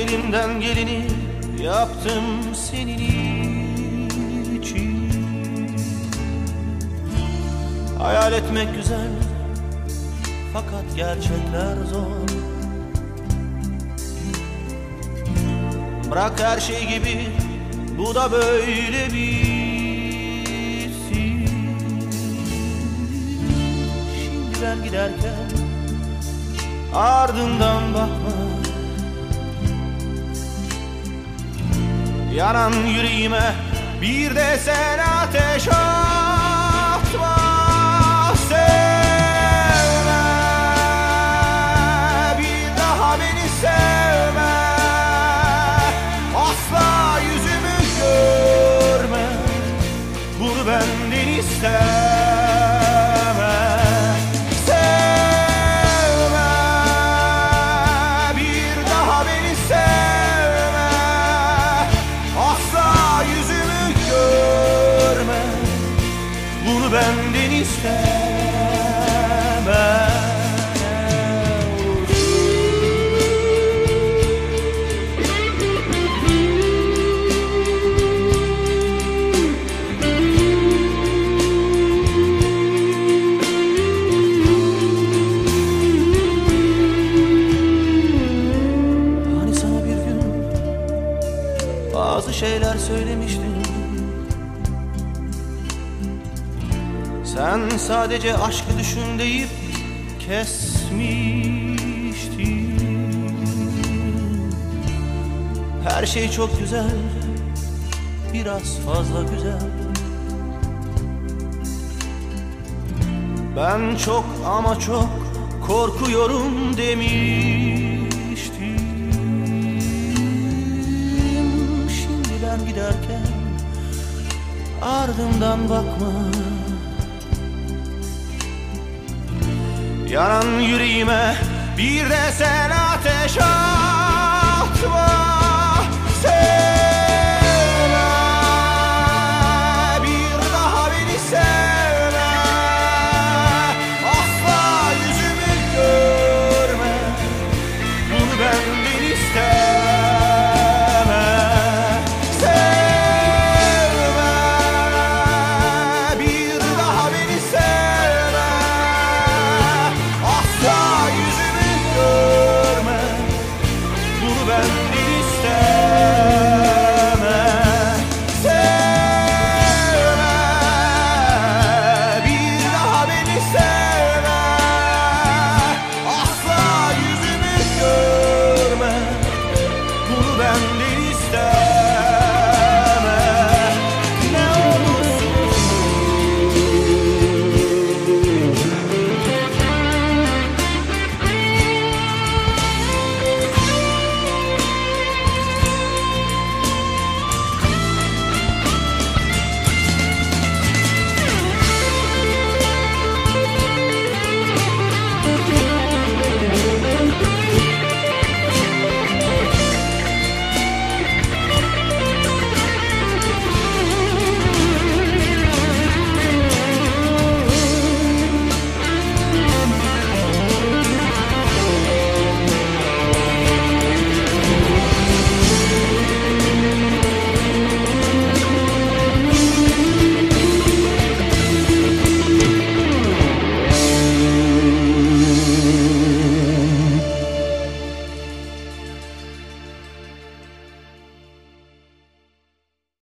elimden geleni yaptım senin için. Hayal etmek güzel, fakat gerçekler zor. Bırak her şey gibi, bu da böyle bitsin. Şimdi ben giderken ardından bakma. Yanan yüreğime bir de sen ateş atma. Sevme, bir daha beni sevme. Asla yüzümü görme, bunu benden isteme. Sevme, bir daha beni sevme. Asla yüzümü görme, bunu benden isteme. Bazı şeyler söylemiştin. Sen sadece aşkı düşün deyip kesmiştin. Her şey çok güzel, biraz fazla güzel. Ben çok ama çok korkuyorum demiştim. Ben giderken ardımdan bakma. Yanan yüreğime bir de sen ateş at.